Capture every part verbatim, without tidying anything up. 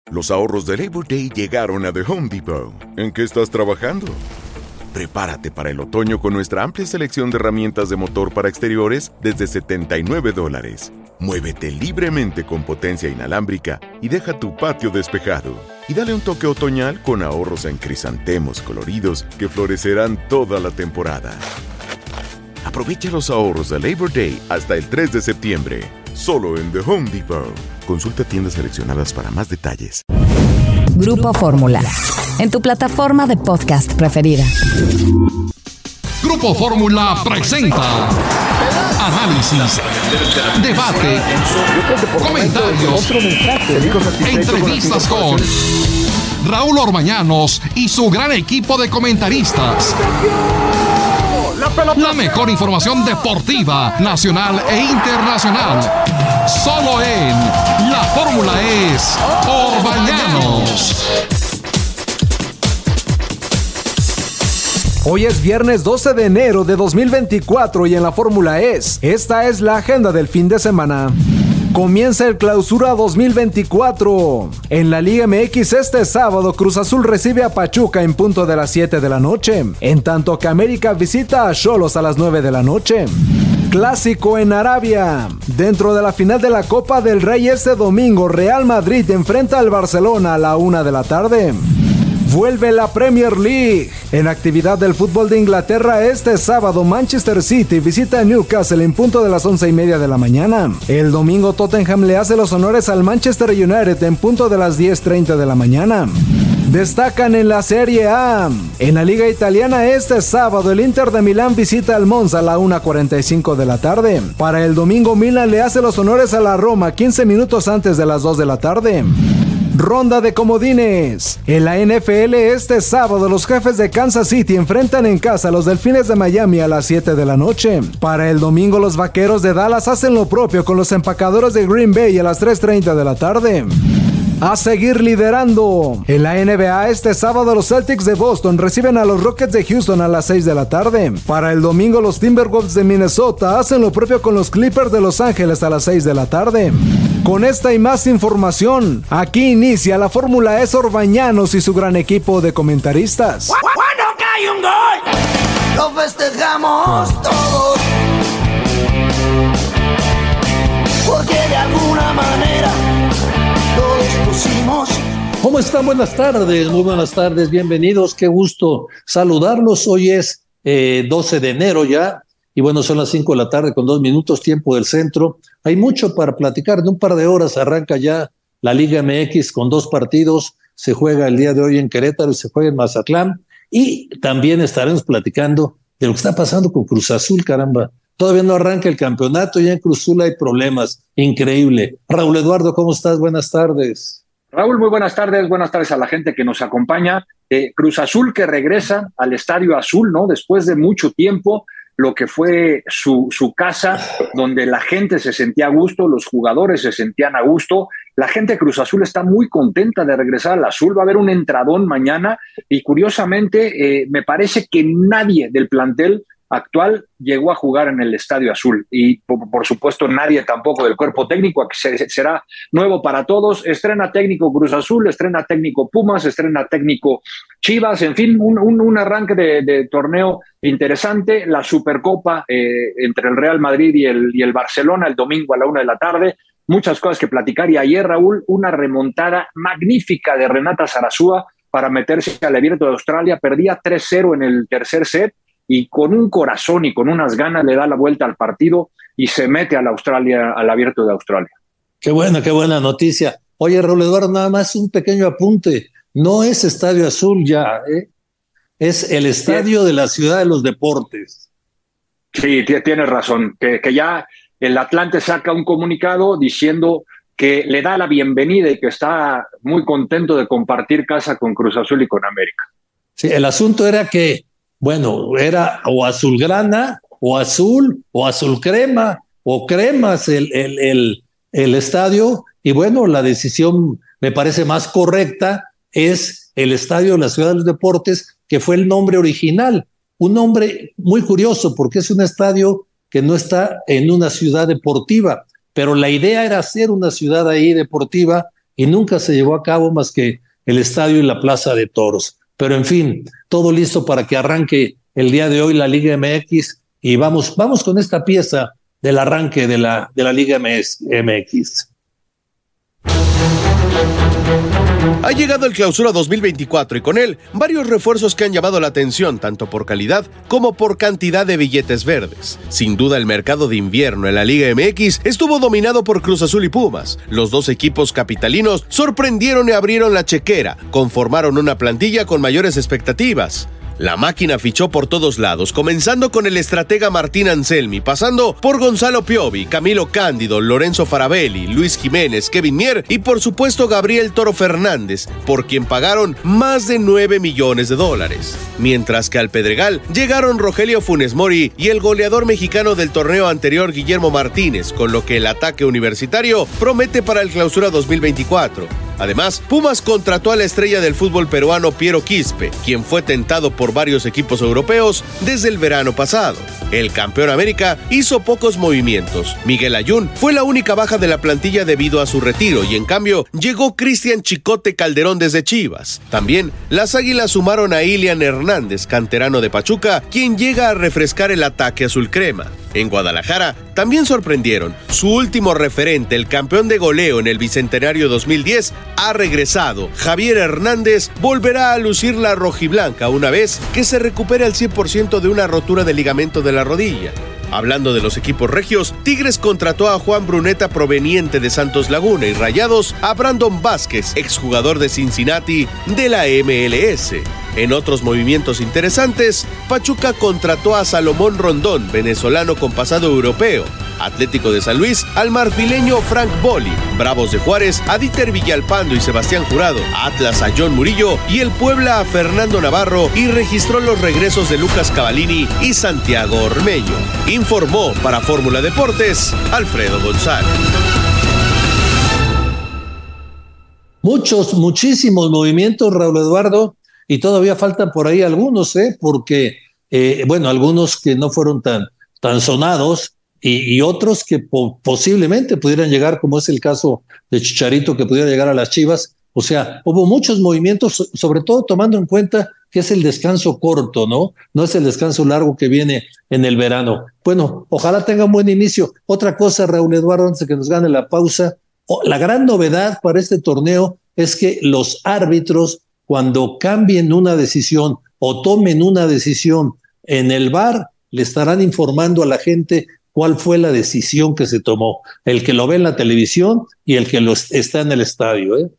Los ahorros de Labor Day llegaron a The Home Depot. ¿En qué estás trabajando? Prepárate para el otoño con nuestra amplia selección de herramientas de motor para exteriores desde setenta y nueve dólares. Muévete libremente con potencia inalámbrica y deja tu patio despejado. Y dale un toque otoñal con ahorros en crisantemos coloridos que florecerán toda la temporada. Aprovecha los ahorros de Labor Day hasta el tres de septiembre. Solo en The Home Depot. Consulta tiendas seleccionadas para más detalles. Grupo Fórmula. En tu plataforma de podcast preferida. Grupo Fórmula presenta análisis, debate, comentarios, entrevistas con Raúl Orbañanos y su gran equipo de comentaristas. La mejor información deportiva, nacional e internacional. Solo en La Fórmula es Orbañanos. Hoy es viernes doce de enero de dos mil veinticuatro y en La Fórmula es, esta es la agenda del fin de semana. Comienza el Clausura dos mil veinticuatro. En la Liga M X este sábado Cruz Azul recibe a Pachuca en punto de las siete de la noche, en tanto que América visita a Xolos a las nueve de la noche. Clásico en Arabia. Dentro de la final de la Copa del Rey este domingo, Real Madrid enfrenta al Barcelona a la una de la tarde. Vuelve la Premier League. En actividad del fútbol de Inglaterra este sábado, Manchester City visita a Newcastle en punto de las once y media de la mañana. El domingo Tottenham le hace los honores al Manchester United en punto de las diez treinta de la mañana. Destacan en la Serie A. En la Liga Italiana este sábado el Inter de Milán visita al Monza a la una cuarenta y cinco de la tarde. Para el domingo Milan le hace los honores a la Roma quince minutos antes de las dos de la tarde. Ronda de comodines. En la N F L este sábado los Jefes de Kansas City enfrentan en casa a los Delfines de Miami a las siete de la noche. Para el domingo los Vaqueros de Dallas hacen lo propio con los Empacadores de Green Bay a las tres treinta de la tarde. A seguir liderando. En la N B A este sábado los Celtics de Boston reciben a los Rockets de Houston a las seis de la tarde. Para el domingo los Timberwolves de Minnesota hacen lo propio con los Clippers de Los Ángeles a las seis de la tarde. Con esta y más información, aquí inicia la Fórmula E Orbañanos y su gran equipo de comentaristas. Cuando cae un gol, lo festejamos todos, porque de alguna manera todos pusimos. ¿Cómo están? Buenas tardes, muy buenas tardes, bienvenidos, qué gusto saludarlos. Hoy es eh, doce de enero ya, y bueno, son las cinco de la tarde con dos minutos, tiempo del centro. Hay mucho para platicar, en un par de horas arranca ya la Liga M X con dos partidos, se juega el día de hoy en Querétaro y se juega en Mazatlán, y también estaremos platicando de lo que está pasando con Cruz Azul, caramba. Todavía no arranca el campeonato, ya en Cruz Azul hay problemas, increíble. Raúl Eduardo, ¿cómo estás? Buenas tardes. Raúl, muy buenas tardes, buenas tardes a la gente que nos acompaña. Eh, Cruz Azul que regresa al Estadio Azul, ¿no? Después de mucho tiempo, lo que fue su, su casa, donde la gente se sentía a gusto, los jugadores se sentían a gusto. La gente de Cruz Azul está muy contenta de regresar al Azul, va a haber un entradón mañana y curiosamente eh, me parece que nadie del plantel actual llegó a jugar en el Estadio Azul y por, por supuesto nadie tampoco del cuerpo técnico, que se, será nuevo para todos. Estrena técnico Cruz Azul, estrena técnico Pumas, estrena técnico Chivas, en fin, un, un, un arranque de, de torneo interesante. La Supercopa eh, entre el Real Madrid y el, y el Barcelona el domingo a la una de la tarde. Muchas cosas que platicar y ayer, Raúl, una remontada magnífica de Renata Zarazúa para meterse al Abierto de Australia. Perdía tres cero en el tercer set y con un corazón y con unas ganas le da la vuelta al partido y se mete a la Australia, al Abierto de Australia. Qué buena, qué buena noticia. Oye, Raúl Eduardo, nada más un pequeño apunte. No es Estadio Azul ya, ¿eh? Es el Estadio de la Ciudad de los Deportes. Sí, tienes razón, que, que ya el Atlante saca un comunicado diciendo que le da la bienvenida y que está muy contento de compartir casa con Cruz Azul y con América. Sí, el asunto era que bueno, era o azulgrana, o azul, o azul crema, o cremas el, el, el, el estadio, y bueno, la decisión me parece más correcta es el Estadio de la Ciudad de los Deportes, que fue el nombre original, un nombre muy curioso, porque es un estadio que no está en una ciudad deportiva, pero la idea era hacer una ciudad ahí deportiva, y nunca se llevó a cabo más que el estadio y la plaza de toros. Pero en fin, todo listo para que arranque el día de hoy la Liga M X y vamos, vamos con esta pieza del arranque de la, de la Liga M X. Ha llegado el Clausura dos mil veinticuatro y con él varios refuerzos que han llamado la atención tanto por calidad como por cantidad de billetes verdes. Sin duda el mercado de invierno en la Liga M X estuvo dominado por Cruz Azul y Pumas. Los dos equipos capitalinos sorprendieron y abrieron la chequera, conformaron una plantilla con mayores expectativas. La máquina fichó por todos lados, comenzando con el estratega Martín Anselmi, pasando por Gonzalo Piovi, Camilo Cándido, Lorenzo Farabelli, Luis Jiménez, Kevin Mier y por supuesto Gabriel Toro Fernández, por quien pagaron más de nueve millones de dólares. Mientras que al Pedregal llegaron Rogelio Funes Mori y el goleador mexicano del torneo anterior Guillermo Martínez, con lo que el ataque universitario promete para el Clausura dos mil veinticuatro. Además, Pumas contrató a la estrella del fútbol peruano Piero Quispe, quien fue tentado por varios equipos europeos desde el verano pasado. El campeón América hizo pocos movimientos. Miguel Ayun fue la única baja de la plantilla debido a su retiro y en cambio llegó Cristian Chicote Calderón desde Chivas. También las Águilas sumaron a Ilian Hernández, canterano de Pachuca, quien llega a refrescar el ataque azul crema. En Guadalajara también sorprendieron. Su último referente, el campeón de goleo en el Bicentenario dos mil diez, ha regresado. Javier Hernández volverá a lucir la rojiblanca una vez que se recupere al cien por ciento de una rotura de ligamento de la rodilla. Hablando de los equipos regios, Tigres contrató a Juan Bruneta proveniente de Santos Laguna y Rayados a Brandon Vázquez, exjugador de Cincinnati de la M L S. En otros movimientos interesantes, Pachuca contrató a Salomón Rondón, venezolano con pasado europeo. Atlético de San Luis al marfileño Frank Boli, Bravos de Juárez a Dieter Villalpando y Sebastián Jurado, Atlas a John Murillo y el Puebla a Fernando Navarro y registró los regresos de Lucas Cavallini y Santiago Ormeño. Informó para Fórmula Deportes Alfredo González. Muchos, muchísimos movimientos, Raúl Eduardo, y todavía faltan por ahí algunos, ¿eh? Porque, eh, bueno, algunos que no fueron tan, tan sonados y, y otros que po- posiblemente pudieran llegar, como es el caso de Chicharito, que pudiera llegar a las Chivas. O sea, hubo muchos movimientos, sobre todo tomando en cuenta que es el descanso corto, ¿no? No es el descanso largo que viene en el verano. Bueno, ojalá tenga un buen inicio. Otra cosa, Raúl Eduardo, antes de que nos gane la pausa, oh, la gran novedad para este torneo es que los árbitros, cuando cambien una decisión o tomen una decisión en el V A R, le estarán informando a la gente cuál fue la decisión que se tomó. El que lo ve en la televisión y el que lo está en el estadio, ¿eh?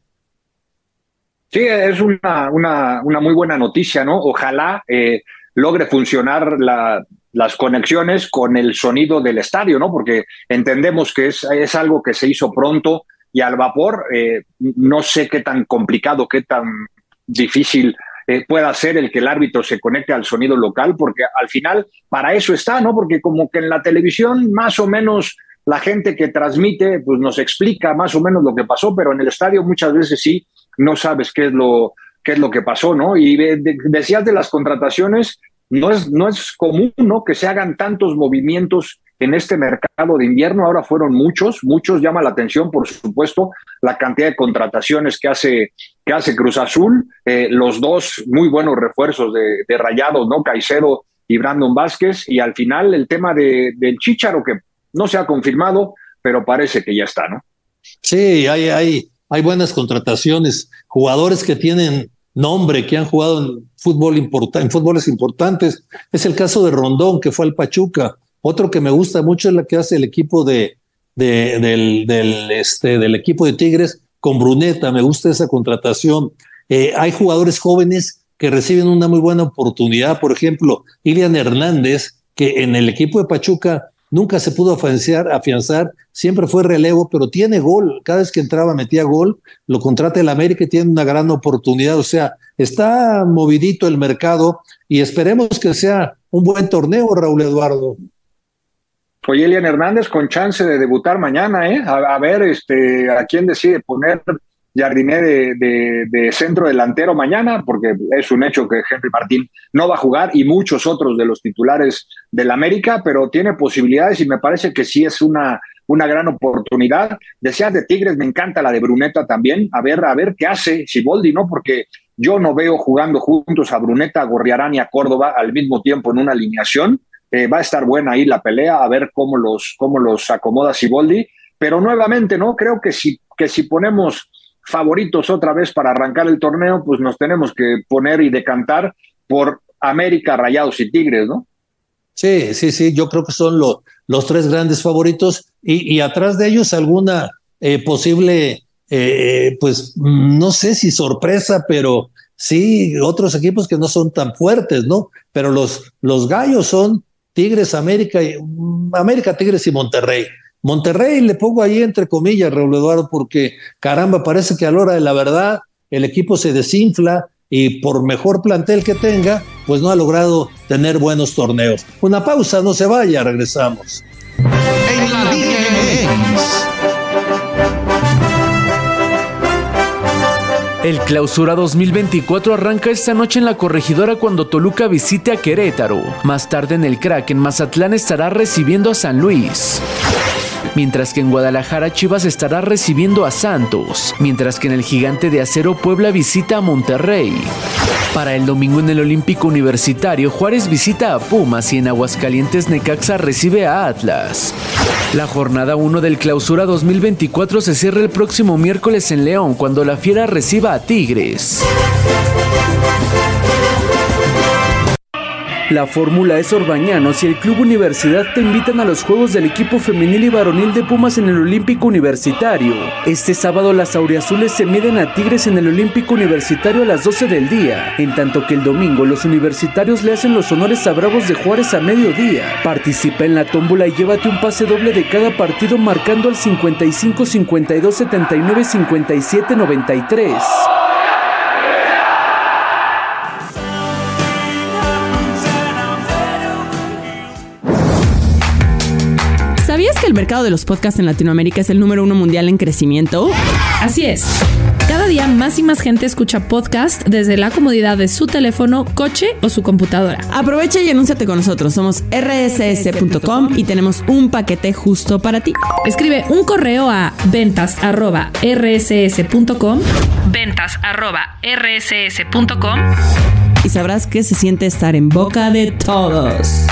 Sí, es una, una, una muy buena noticia, ¿no? Ojalá eh, logre funcionar la, las conexiones con el sonido del estadio, ¿no? Porque entendemos que es, es algo que se hizo pronto y al vapor. Eh, no sé qué tan complicado, qué tan difícil eh, pueda ser el que el árbitro se conecte al sonido local, porque al final para eso está, ¿no? Porque como que en la televisión más o menos la gente que transmite pues nos explica más o menos lo que pasó, pero en el estadio muchas veces sí no sabes qué es lo, qué es lo que pasó, ¿no? Y de, de, decías de las contrataciones, no es, no es común, ¿no?, que se hagan tantos movimientos en este mercado de invierno. Ahora fueron muchos, muchos. Llama la atención, por supuesto, la cantidad de contrataciones que hace, que hace Cruz Azul, eh, los dos muy buenos refuerzos de, de Rayados, ¿no?, Caicedo y Brandon Vázquez, y al final el tema de, del Chícharo, que no se ha confirmado, pero parece que ya está, ¿no? Sí, hay, hay, hay buenas contrataciones, jugadores que tienen nombre, que han jugado en fútbol import- en fútboles importantes. Es el caso de Rondón, que fue al Pachuca. Otro que me gusta mucho es la que hace el equipo de, de del, del, este, del equipo de Tigres con Bruneta. Me gusta esa contratación. Eh, hay jugadores jóvenes que reciben una muy buena oportunidad. Por ejemplo, Ilian Hernández, que en el equipo de Pachuca nunca se pudo afianzar, afianzar, siempre fue relevo, pero tiene gol. Cada vez que entraba metía gol. Lo contrata el América y tiene una gran oportunidad. O sea, está movidito el mercado y esperemos que sea un buen torneo, Raúl Eduardo. Oye, Ilian Hernández con chance de debutar mañana, ¿eh? A, a ver este, a quién decide poner Jardiné de, de, de centro delantero mañana, porque es un hecho que Henry Martín no va a jugar y muchos otros de los titulares del América, pero tiene posibilidades y me parece que sí es una, una gran oportunidad. Decías de Tigres, me encanta la de Bruneta también, a ver, a ver qué hace Siboldi, ¿no? Porque yo no veo jugando juntos a Bruneta, a Gorriarán y a Córdoba al mismo tiempo en una alineación. Eh, va a estar buena ahí la pelea, a ver cómo los, cómo los acomoda Siboldi, pero nuevamente, ¿no? Creo que si, que si ponemos favoritos otra vez para arrancar el torneo, pues nos tenemos que poner y decantar por América, Rayados y Tigres, ¿no? Sí, sí, sí, yo creo que son lo, los tres grandes favoritos y, y atrás de ellos alguna eh, posible, eh, pues no sé si sorpresa, pero sí otros equipos que no son tan fuertes, ¿no? Pero los, los gallos son Tigres, América, y, América, Tigres y Monterrey. Monterrey le pongo ahí entre comillas, Raúl Eduardo, porque caramba, parece que a la hora de la verdad el equipo se desinfla y por mejor plantel que tenga, pues no ha logrado tener buenos torneos. Una pausa, no se vaya, regresamos. En la Liga M X. El Clausura dos mil veinticuatro arranca esta noche en la Corregidora cuando Toluca visite a Querétaro. Más tarde en el Kraken, Mazatlán estará recibiendo a San Luis. Mientras que en Guadalajara Chivas estará recibiendo a Santos, mientras que en el Gigante de Acero Puebla visita a Monterrey. Para el domingo en el Olímpico Universitario Juárez visita a Pumas y en Aguascalientes Necaxa recibe a Atlas. La jornada uno del Clausura dos mil veinticuatro se cierra el próximo miércoles en León cuando la Fiera reciba a Tigres. La Fórmula E Orbañanos y el Club Universidad te invitan a los juegos del equipo femenil y varonil de Pumas en el Olímpico Universitario. Este sábado las auriazules se miden a Tigres en el Olímpico Universitario a las doce del día, en tanto que el domingo los universitarios le hacen los honores a Bravos de Juárez a mediodía. Participa en la tómbola y llévate un pase doble de cada partido marcando al cincuenta y cinco, cincuenta y dos, setenta y nueve, cincuenta y siete, noventa y tres. ¿Sabías que el mercado de los podcasts en Latinoamérica es el número uno mundial en crecimiento? Así es. Cada día más y más gente escucha podcast desde la comodidad de su teléfono, coche o su computadora. Aprovecha y anúnciate con nosotros. Somos erre ese ese punto com y tenemos un paquete justo para ti. Escribe un correo a ventas arroba erre ese ese punto com, ventas arroba erre ese ese punto com y sabrás que se siente estar en boca de todos.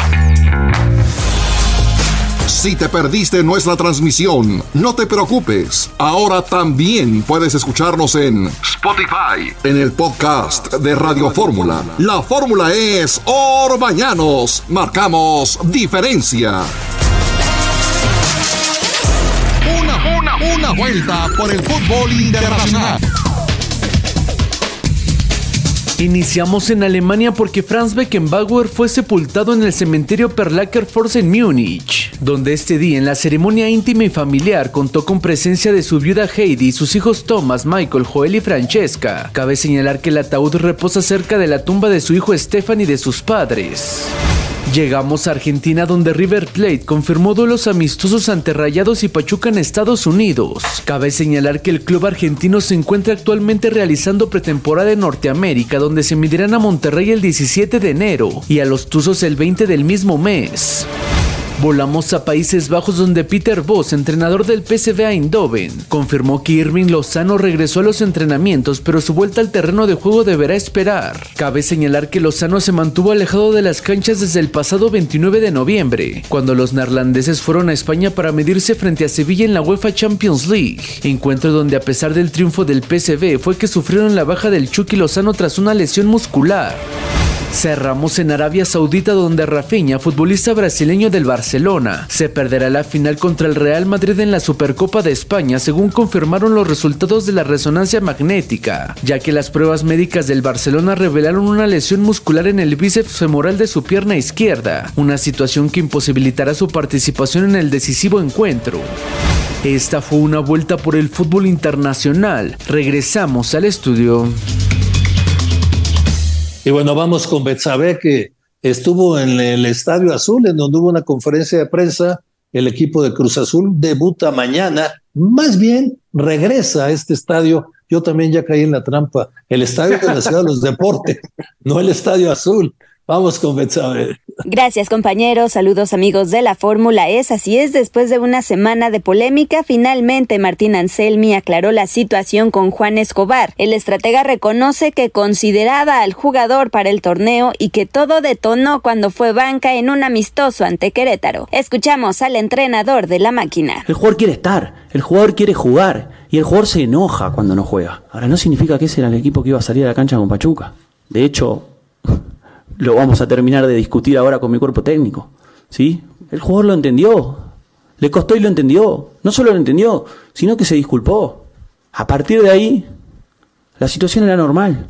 Si te perdiste nuestra transmisión, no te preocupes. Ahora también puedes escucharnos en Spotify, en el podcast de Radio Fórmula. La fórmula es Orbañanos. Marcamos diferencia. Una, una, una vuelta por el fútbol internacional. Iniciamos en Alemania porque Franz Beckenbauer fue sepultado en el cementerio Perlaker Forst en Múnich, donde este día en la ceremonia íntima y familiar contó con presencia de su viuda Heidi y sus hijos Thomas, Michael, Joel y Francesca. Cabe señalar que el ataúd reposa cerca de la tumba de su hijo Stefan y de sus padres. Llegamos a Argentina donde River Plate confirmó duelos amistosos ante Rayados y Pachuca en Estados Unidos. Cabe señalar que el club argentino se encuentra actualmente realizando pretemporada en Norteamérica donde se medirán a Monterrey el diecisiete de enero y a los Tuzos el veinte del mismo mes. Volamos a Países Bajos donde Peter Bosz, entrenador del P S V Eindhoven, confirmó que Irving Lozano regresó a los entrenamientos, pero su vuelta al terreno de juego deberá esperar. Cabe señalar que Lozano se mantuvo alejado de las canchas desde el pasado veintinueve de noviembre, cuando los neerlandeses fueron a España para medirse frente a Sevilla en la UEFA Champions League, encuentro donde a pesar del triunfo del P S V fue que sufrieron la baja del Chucky Lozano tras una lesión muscular. Cerramos en Arabia Saudita donde Rafinha, futbolista brasileño del Barcelona, se perderá la final contra el Real Madrid en la Supercopa de España según confirmaron los resultados de la resonancia magnética, ya que las pruebas médicas del Barcelona revelaron una lesión muscular en el bíceps femoral de su pierna izquierda, una situación que imposibilitará su participación en el decisivo encuentro. Esta fue una vuelta por el fútbol internacional. Regresamos al estudio. Y bueno, vamos con Betsabe, que estuvo en el Estadio Azul, en donde hubo una conferencia de prensa. El equipo de Cruz Azul debuta mañana, más bien regresa a este estadio. Yo también ya caí en la trampa. El estadio de la Ciudad de los Deportes, no el Estadio Azul. Vamos con Betsabe. Gracias, compañeros. Saludos, amigos de la Fórmula E. Así es, después de una semana de polémica, finalmente Martín Anselmi aclaró la situación con Juan Escobar. El estratega reconoce que consideraba al jugador para el torneo y que todo detonó cuando fue banca en un amistoso ante Querétaro. Escuchamos al entrenador de la máquina. El jugador quiere estar, el jugador quiere jugar y el jugador se enoja cuando no juega. Ahora, no significa que ese era el equipo que iba a salir a la cancha con Pachuca. De hecho, lo vamos a terminar de discutir ahora con mi cuerpo técnico, ¿sí? El jugador lo entendió, le costó y lo entendió. No solo lo entendió, sino que se disculpó. A partir de ahí, la situación era normal.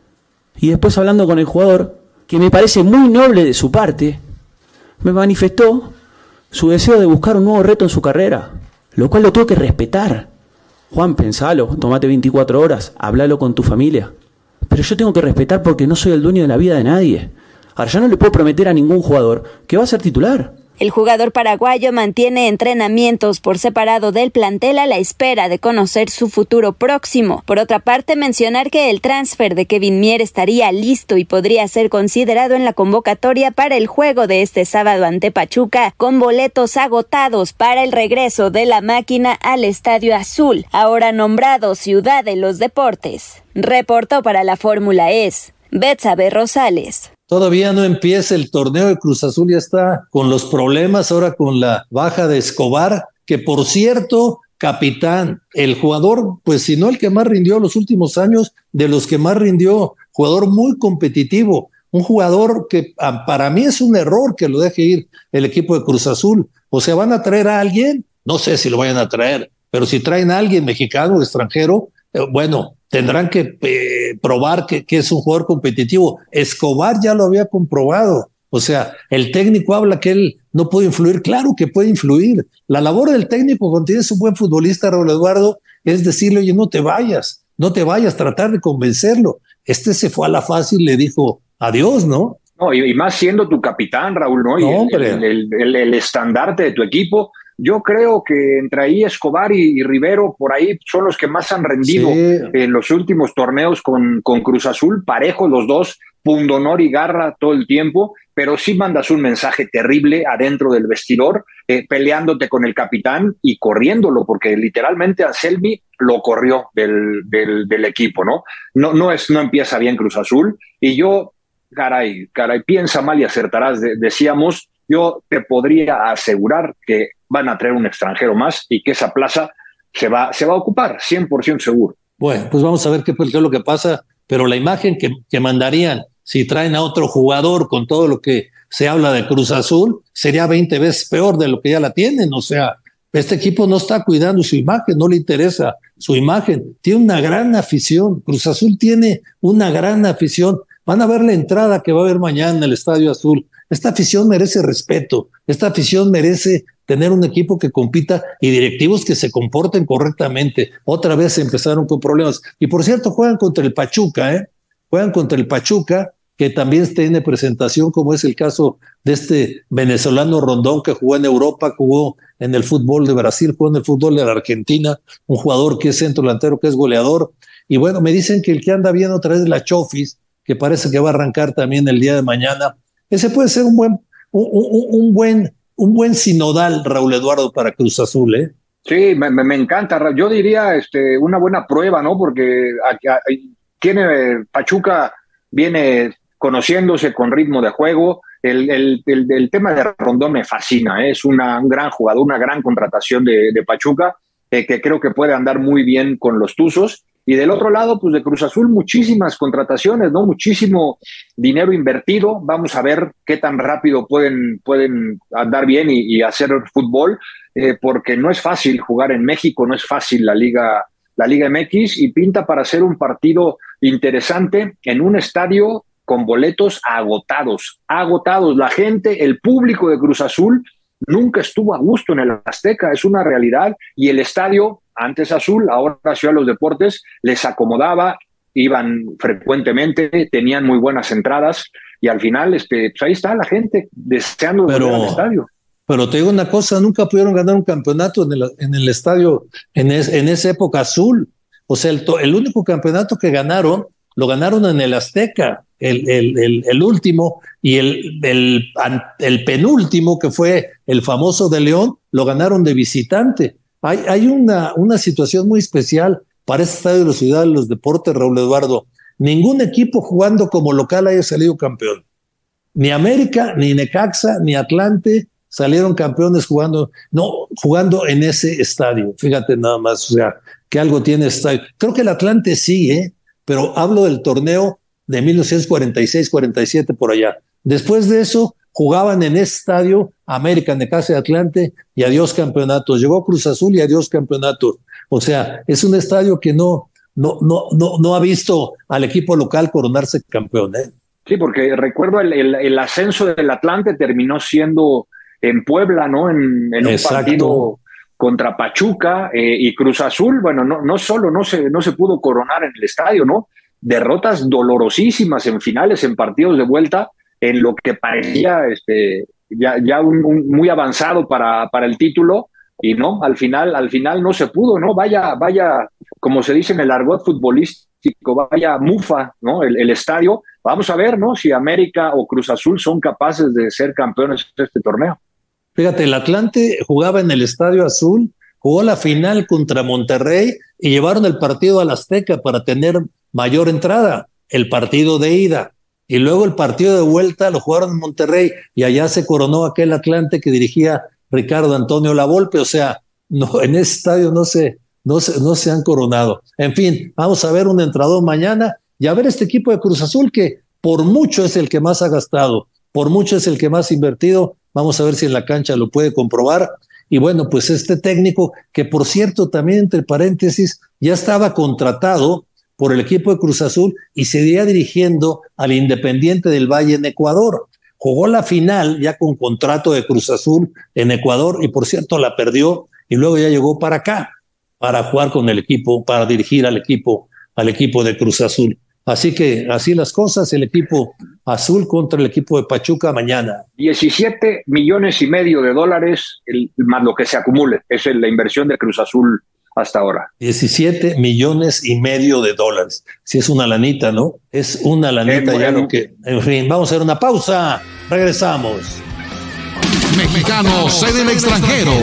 Y después, hablando con el jugador, que me parece muy noble de su parte, me manifestó su deseo de buscar un nuevo reto en su carrera, lo cual lo tuve que respetar. Juan, pensalo, tomate veinticuatro horas, hablalo con tu familia. Pero yo tengo que respetar porque no soy el dueño de la vida de nadie. Ahora, ya no le puedo prometer a ningún jugador que va a ser titular. El jugador paraguayo mantiene entrenamientos por separado del plantel a la espera de conocer su futuro próximo. Por otra parte, mencionar que el transfer de Kevin Mier estaría listo y podría ser considerado en la convocatoria para el juego de este sábado ante Pachuca, con boletos agotados para el regreso de la máquina al Estadio Azul, ahora nombrado Ciudad de los Deportes. Reportó para la Fórmula E Betsabe Rosales. Todavía no empieza el torneo de Cruz Azul, ya está con los problemas ahora con la baja de Escobar, que por cierto, capitán, el jugador, pues si no el que más rindió los últimos años, de los que más rindió, jugador muy competitivo, un jugador que para mí es un error que lo deje ir el equipo de Cruz Azul. O sea, ¿van a traer a alguien? No sé si lo vayan a traer, pero si traen a alguien mexicano o extranjero, eh, bueno, tendrán que eh, probar que, que es un jugador competitivo. Escobar ya lo había comprobado. O sea, el técnico habla que él no puede influir. Claro que puede influir. La labor del técnico cuando tienes un buen futbolista, Raúl Eduardo, es decirle, oye, no te vayas, no te vayas, tratar de convencerlo. Este se fue a la fácil y le dijo adiós, ¿no? No, y, y más siendo tu capitán, Raúl, ¿no? Y no, el, el, el, el, el estandarte de tu equipo. Yo creo que entre ahí Escobar y, y Rivero, por ahí son los que más han rendido sí. en los últimos torneos con, con Cruz Azul, parejos los dos, pundonor y garra todo el tiempo, pero sí mandas un mensaje terrible adentro del vestidor, eh, peleándote con el capitán y corriéndolo, porque literalmente Anselmi lo corrió del, del, del equipo, ¿no? No, no, es, no empieza bien Cruz Azul, y yo, caray, caray, piensa mal y acertarás, de, decíamos, yo te podría asegurar que van a traer un extranjero más y que esa plaza se va, se va a ocupar, cien por ciento seguro. Bueno, pues vamos a ver qué, qué es lo que pasa, pero la imagen que, que mandarían si traen a otro jugador con todo lo que se habla de Cruz Azul sería veinte veces peor de lo que ya la tienen. O sea, este equipo no está cuidando su imagen, no le interesa su imagen. Tiene una gran afición, Cruz Azul tiene una gran afición. Van a ver la entrada que va a haber mañana en el Estadio Azul. Esta afición merece respeto, esta afición merece tener un equipo que compita y directivos que se comporten correctamente. Otra vez empezaron con problemas. Y por cierto, juegan contra el Pachuca, ¿eh? Juegan contra el Pachuca, que también tiene presentación, como es el caso de este venezolano Rondón, que jugó en Europa, jugó en el fútbol de Brasil, jugó en el fútbol de la Argentina, un jugador que es centro delantero, que es goleador. Y bueno, me dicen que el que anda bien otra vez es la Chofis, que parece que va a arrancar también el día de mañana. Ese puede ser un buen, un, un, un buen, un buen sinodal, Raúl Eduardo, para Cruz Azul, ¿eh? Sí, me, me encanta. Yo diría este, una buena prueba, ¿no? Porque a, a, tiene Pachuca, viene conociéndose con ritmo de juego. El, el, el, el tema de Rondón me fascina, ¿eh? Es una, un gran jugador, una gran contratación de, de Pachuca, eh, que creo que puede andar muy bien con los Tuzos. Y del otro lado, pues de Cruz Azul, muchísimas contrataciones, ¿no? Muchísimo dinero invertido. Vamos a ver qué tan rápido pueden, pueden andar bien y, y hacer fútbol, eh, porque no es fácil jugar en México, no es fácil la Liga, la Liga M X, y pinta para hacer un partido interesante en un estadio con boletos agotados, agotados. La gente, el público de Cruz Azul nunca estuvo a gusto en el Azteca, es una realidad, y el estadio, antes Azul, ahora Ciudad de los Deportes, les acomodaba, iban frecuentemente, tenían muy buenas entradas, y al final este, pues ahí está la gente deseando pero, volver al estadio. Pero te digo una cosa, nunca pudieron ganar un campeonato en el, en el estadio en, es, en esa época Azul. O sea, el, el único campeonato que ganaron, lo ganaron en el Azteca, el, el, el, el último, y el, el, el penúltimo, que fue el famoso de León, lo ganaron de visitante. Hay, hay una, una situación muy especial para este estadio de la Ciudad de los Deportes, Raúl Eduardo. Ningún equipo jugando como local haya salido campeón. Ni América, ni Necaxa, ni Atlante salieron campeones jugando, no, jugando en ese estadio. Fíjate nada más, o sea, que algo tiene ese estadio. Creo que el Atlante sí, ¿eh? Pero hablo del torneo de mil novecientos cuarenta y seis cuarenta y siete por allá. Después de eso, jugaban en ese estadio América, Necaxa y Atlante, y adiós campeonatos. Llegó Cruz Azul y adiós campeonatos. O sea, es un estadio que no, no, no, no, no ha visto al equipo local coronarse campeón, ¿eh? Sí, porque recuerdo el, el, el ascenso del Atlante terminó siendo en Puebla, ¿no? En, en un partido contra Pachuca, eh, y Cruz Azul, bueno, no, no solo no se, no se pudo coronar en el estadio, ¿no? Derrotas dolorosísimas en finales, en partidos de vuelta, en lo que parecía este, ya, ya un, un muy avanzado para, para el título, y no, al final, al final no se pudo, ¿no? Vaya, vaya, como se dice en el argot futbolístico, vaya mufa, ¿no? El, el estadio. Vamos a ver, ¿no? Si América o Cruz Azul son capaces de ser campeones de este torneo. Fíjate, el Atlante jugaba en el Estadio Azul, jugó la final contra Monterrey y llevaron el partido al Azteca para tener mayor entrada, el partido de ida. Y luego el partido de vuelta lo jugaron en Monterrey y allá se coronó aquel Atlante que dirigía Ricardo Antonio Lavolpe. O sea, no, en ese estadio no se, no, se, no se han coronado. En fin, vamos a ver un entrador mañana y a ver este equipo de Cruz Azul que por mucho es el que más ha gastado, por mucho es el que más ha invertido. Vamos a ver si en la cancha lo puede comprobar. Y bueno, pues este técnico, que por cierto también entre paréntesis, ya estaba contratado por el equipo de Cruz Azul y seguía dirigiendo al Independiente del Valle en Ecuador. Jugó la final ya con contrato de Cruz Azul en Ecuador y por cierto la perdió y luego ya llegó para acá para jugar con el equipo, para dirigir al equipo, al equipo de Cruz Azul. Así que así las cosas, el equipo azul contra el equipo de Pachuca mañana. diecisiete millones y medio de dólares, el, más lo que se acumule, es la inversión de Cruz Azul hasta ahora. diecisiete millones y medio de dólares. Si es una lanita, ¿no? Es una lanita, ya lo que... En fin, vamos a hacer una pausa. Regresamos. Mexicanos en el extranjero.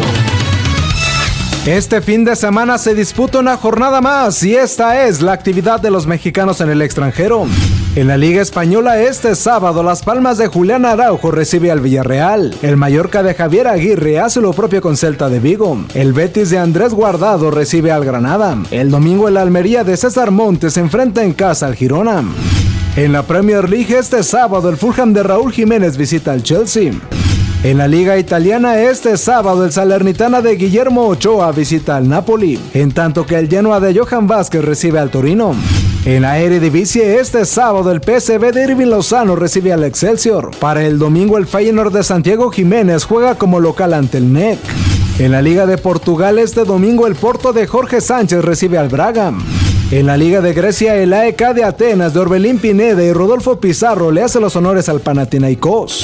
Este fin de semana se disputa una jornada más y esta es la actividad de los mexicanos en el extranjero. En la Liga Española este sábado Las Palmas de Julián Araujo recibe al Villarreal. El Mallorca de Javier Aguirre hace lo propio con Celta de Vigo. El Betis de Andrés Guardado recibe al Granada. El domingo el Almería de César Montes se enfrenta en casa al Girona. En la Premier League este sábado el Fulham de Raúl Jiménez visita al Chelsea. En la Liga Italiana este sábado el Salernitana de Guillermo Ochoa visita al Napoli, en tanto que el Genoa de Johan Vázquez recibe al Torino. En la Eredivisie este sábado el P S V de Irving Lozano recibe al Excelsior. Para el domingo el Feyenoord de Santiago Jiménez juega como local ante el N E C. En la Liga de Portugal este domingo el Porto de Jorge Sánchez recibe al Braga. En la Liga de Grecia el A E K de Atenas de Orbelín Pineda y Rodolfo Pizarro le hace los honores al Panathinaikos.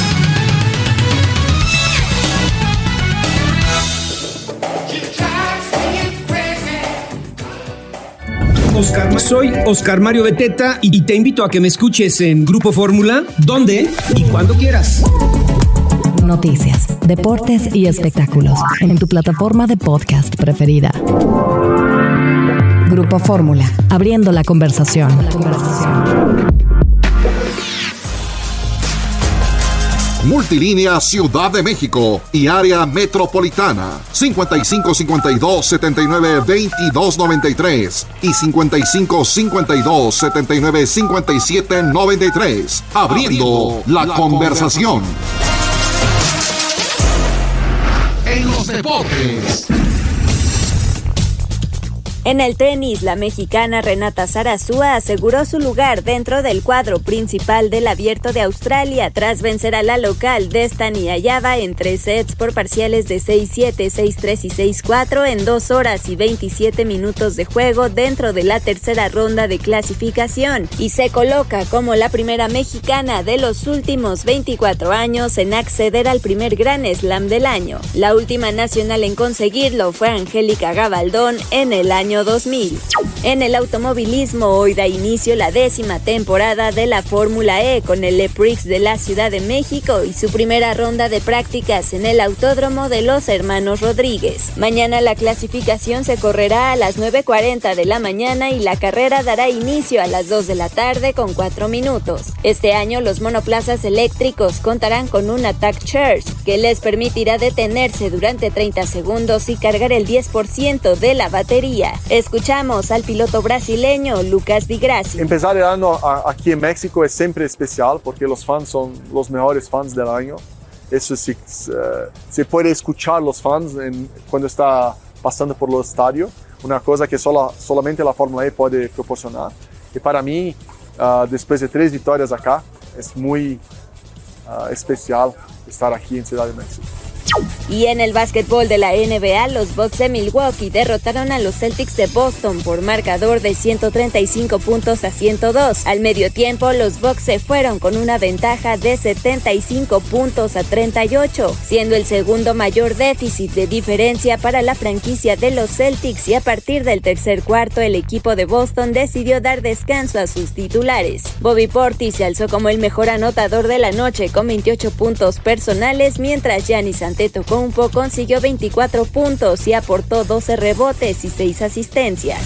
Oscar, soy Oscar Mario Beteta y te invito a que me escuches en Grupo Fórmula, donde y cuando quieras. Noticias, deportes y espectáculos en tu plataforma de podcast preferida. Grupo Fórmula, abriendo la conversación. La conversación. Multilínea Ciudad de México y área metropolitana cincuenta y cinco cincuenta y dos setenta y nueve veintidós noventa y tres y cincuenta y cinco cincuenta y dos setenta y nueve cincuenta y siete noventa y tres. Abriendo, Abriendo la, la conversación. En los deportes. En el tenis, la mexicana Renata Zarazúa aseguró su lugar dentro del cuadro principal del Abierto de Australia tras vencer a la local Destany Ayava en tres sets por parciales de seis siete, seis tres y seis cuatro en dos horas y veintisiete minutos de juego dentro de la tercera ronda de clasificación y se coloca como la primera mexicana de los últimos veinticuatro años en acceder al primer Grand Slam del año. La última nacional en conseguirlo fue Angélica Gabaldón en el año año dos mil. En el automovilismo, hoy da inicio la décima temporada de la Fórmula E con el Le Prix de la Ciudad de México y su primera ronda de prácticas en el Autódromo de los Hermanos Rodríguez. Mañana la clasificación se correrá a las nueve cuarenta de la mañana y la carrera dará inicio a las dos de la tarde con cuatro minutos. Este año los monoplazas eléctricos contarán con un Attack Charge que les permitirá detenerse durante treinta segundos y cargar el diez por ciento de la batería. Escuchamos al piloto brasileño Lucas Di Grassi. Empezar el año a, aquí en México es siempre especial porque los fans son los mejores fans del año. Eso sí, uh, se puede escuchar los fans en, cuando está pasando por los estadios, una cosa que solo, solamente la Fórmula E puede proporcionar. Y para mí, uh, después de tres victorias acá, es muy uh, especial estar aquí en Ciudad de México. Y en el básquetbol de la N B A, los Bucks de Milwaukee derrotaron a los Celtics de Boston por marcador de ciento treinta y cinco puntos a ciento dos. Al medio tiempo, los Bucks se fueron con una ventaja de setenta y cinco puntos a treinta y ocho, siendo el segundo mayor déficit de diferencia para la franquicia de los Celtics, y a partir del tercer cuarto el equipo de Boston decidió dar descanso a sus titulares. Bobby Portis se alzó como el mejor anotador de la noche con veintiocho puntos personales, mientras Giannis Antetokounmpo consiguió veinticuatro puntos y aportó doce rebotes y seis asistencias.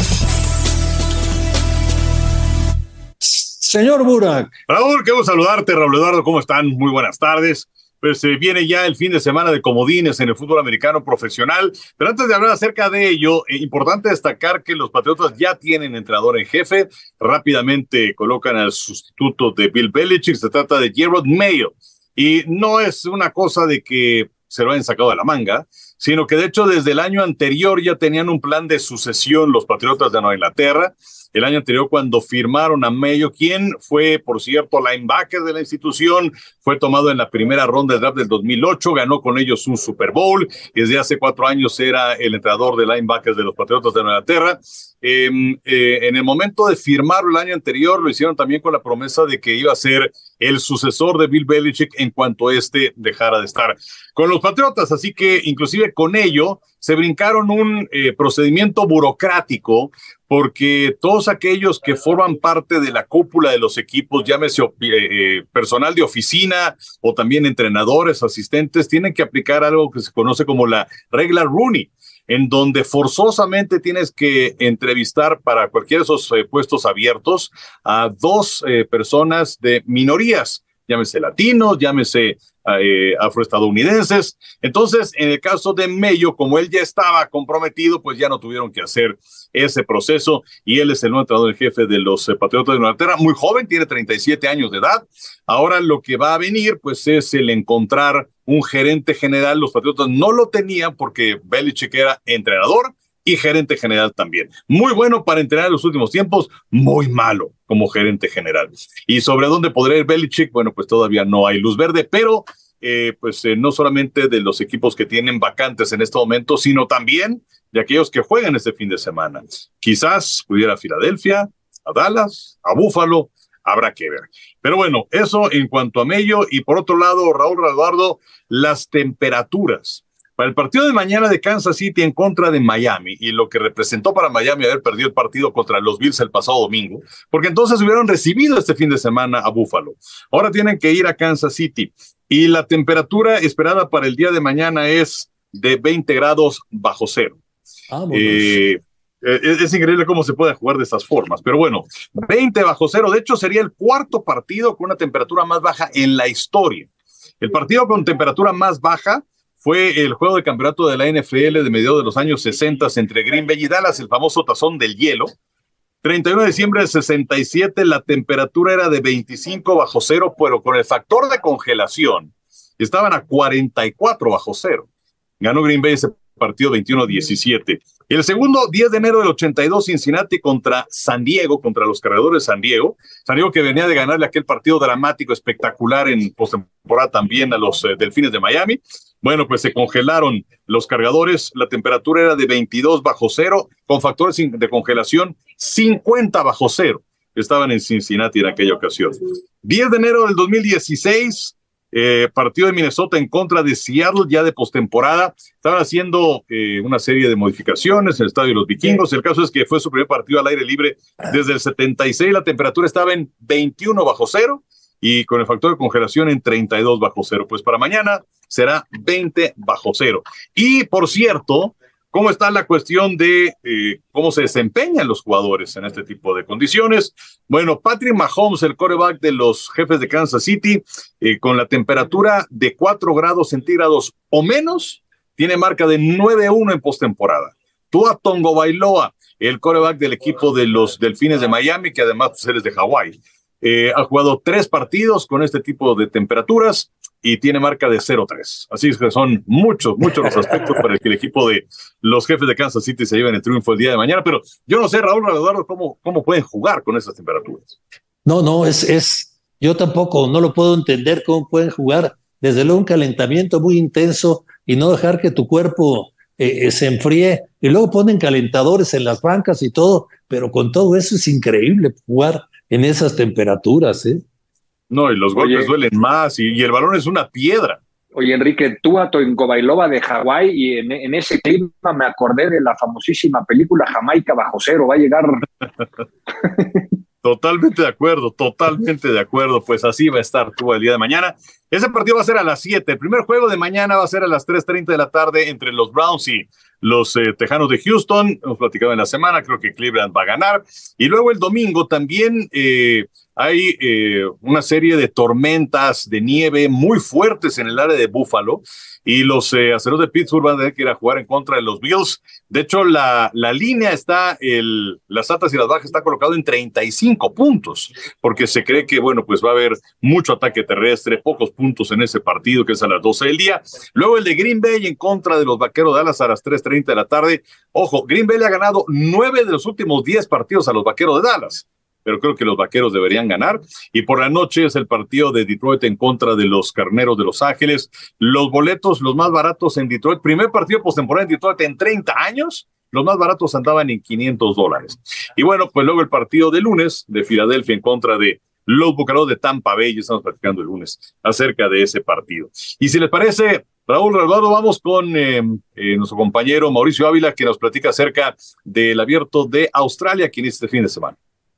Señor Burak. Raúl, qué gusto saludarte. Raúl Eduardo, ¿cómo están? Muy buenas tardes. Pues eh, viene ya el fin de semana de comodines en el fútbol americano profesional, pero antes de hablar acerca de ello, eh, importante destacar que los Patriotas ya tienen entrenador en jefe. Rápidamente colocan al sustituto de Bill Belichick, se trata de Jerod Mayo. Y no es una cosa de que se lo hayan sacado de la manga, sino que de hecho desde el año anterior ya tenían un plan de sucesión los Patriotas de Nueva Inglaterra. El año anterior cuando firmaron a Mayo, quien fue, por cierto, linebacker de la institución, fue tomado en la primera ronda del draft del dos mil ocho, ganó con ellos un Super Bowl, y desde hace cuatro años era el entrenador de linebackers de los Patriotas de Nueva Inglaterra. Eh, eh, en el momento de firmarlo el año anterior, lo hicieron también con la promesa de que iba a ser el sucesor de Bill Belichick en cuanto éste dejara de estar con los Patriotas, así que inclusive con ello se brincaron un eh, procedimiento burocrático, porque todos aquellos que forman parte de la cúpula de los equipos, llámese eh, personal de oficina o también entrenadores, asistentes, tienen que aplicar algo que se conoce como la regla Rooney, en donde forzosamente tienes que entrevistar para cualquiera de esos eh, puestos abiertos a dos eh, personas de minorías, llámese latinos, llámese eh, afroestadounidenses. Entonces, en el caso de Mayo, como él ya estaba comprometido, pues ya no tuvieron que hacer ese proceso, y él es el nuevo entrenador en jefe de los eh, Patriotas de Nueva Inglaterra, muy joven, tiene treinta y siete años de edad. Ahora lo que va a venir, pues es el encontrar un gerente general. Los Patriotas no lo tenían porque Belichick era entrenador y gerente general también. Muy bueno para entrenar en los últimos tiempos, muy malo como gerente general. Y sobre dónde podría ir Belichick, bueno, pues todavía no hay luz verde, pero eh, pues eh, no solamente de los equipos que tienen vacantes en este momento, sino también de aquellos que juegan este fin de semana. Quizás pudiera Filadelfia, a Dallas, a Buffalo, habrá que ver. Pero bueno, eso en cuanto a Mayo. Y por otro lado, Raúl Eduardo, las temperaturas. Para el partido de mañana de Kansas City en contra de Miami, y lo que representó para Miami haber perdido el partido contra los Bills el pasado domingo, porque entonces hubieran recibido este fin de semana a Buffalo. Ahora tienen que ir a Kansas City, y la temperatura esperada para el día de mañana es de veinte grados bajo cero. Eh, es, es increíble cómo se puede jugar de estas formas, pero bueno, veinte bajo cero. De hecho, sería el cuarto partido con una temperatura más baja en la historia. El partido con temperatura más baja fue el juego de campeonato de la N F L de mediados de los años sesenta entre Green Bay y Dallas, el famoso tazón del hielo. treinta y uno de diciembre de sesenta y siete, la temperatura era de veinticinco bajo cero, pero con el factor de congelación estaban a cuarenta y cuatro bajo cero. Ganó Green Bay ese partido veintiuno a diecisiete. El segundo, diez de enero del ochenta y dos, Cincinnati contra San Diego, contra los Cargadores de San Diego. San Diego que venía de ganarle aquel partido dramático, espectacular en postemporada también a los eh, Delfines de Miami. Bueno, pues se congelaron los Cargadores, la temperatura era de veintidós bajo cero, con factores de congelación cincuenta bajo cero. Estaban en Cincinnati en aquella ocasión. diez de enero del dos mil dieciséis, Eh, partido de Minnesota en contra de Seattle, ya de postemporada. Estaban haciendo eh, una serie de modificaciones en el estadio de los vikingos. El caso es que fue su primer partido al aire libre desde el setenta y seis. La temperatura estaba en veintiuno bajo cero y con el factor de congelación en treinta y dos bajo cero. Pues para mañana será veinte bajo cero. Y por cierto, ¿cómo está la cuestión de eh, cómo se desempeñan los jugadores en este tipo de condiciones? Bueno, Patrick Mahomes, el quarterback de los Jefes de Kansas City, eh, con la temperatura de cuatro grados centígrados o menos, tiene marca de nueve a uno en postemporada. Tua Tagovailoa, el quarterback del equipo de los Delfines de Miami, que además pues, eres de Hawái, eh, ha jugado tres partidos con este tipo de temperaturas y tiene marca de cero tres. Así es que son muchos, muchos los aspectos para que el equipo de los Jefes de Kansas City se lleven el triunfo el día de mañana. Pero yo no sé, Raúl, Eduardo, cómo, cómo pueden jugar con esas temperaturas. No, no, es, es, yo tampoco, no lo puedo entender cómo pueden jugar. Desde luego un calentamiento muy intenso y no dejar que tu cuerpo eh, se enfríe. Y luego ponen calentadores en las bancas y todo, pero con todo eso es increíble jugar en esas temperaturas, ¿eh? No, y los golpes Oye, duelen más y, y el balón es una piedra. Oye, Enrique, Tua Tagovailoa de Hawái y en, en ese clima me acordé de la famosísima película Jamaica bajo cero. Va a llegar... Totalmente de acuerdo, totalmente de acuerdo. Pues así va a estar Tua el día de mañana. Ese partido va a ser a las siete. El primer juego de mañana va a ser a las tres treinta de la tarde entre los Browns y los eh, Tejanos de Houston. Hemos platicado en la semana, creo que Cleveland va a ganar. Y luego el domingo también eh, hay eh, una serie de tormentas de nieve muy fuertes en el área de Buffalo. Y los eh, aceros de Pittsburgh van a tener que ir a jugar en contra de los Bills. De hecho, la, la línea está, el, las altas y las bajas está colocado en treinta y cinco puntos, porque se cree que, bueno, pues va a haber mucho ataque terrestre, pocos puntos en ese partido, que es a las doce del día. Luego el de Green Bay en contra de los Vaqueros de Dallas a las tres treinta de la tarde. Ojo, Green Bay le ha ganado nueve de los últimos diez partidos a los Vaqueros de Dallas, pero creo que los Vaqueros deberían ganar. Y por la noche es el partido de Detroit en contra de los Carneros de Los Ángeles. Los boletos, los más baratos en Detroit, primer partido postemporada en Detroit en treinta años, los más baratos andaban en quinientos dólares. Y bueno, pues luego el partido de lunes de Filadelfia en contra de los Bucaneros de Tampa Bay, ya estamos platicando el lunes acerca de ese partido. Y si les parece, Raúl, Eduardo, vamos con eh, eh, nuestro compañero Mauricio Ávila, que nos platica acerca del Abierto de Australia, que inicia este fin de semana.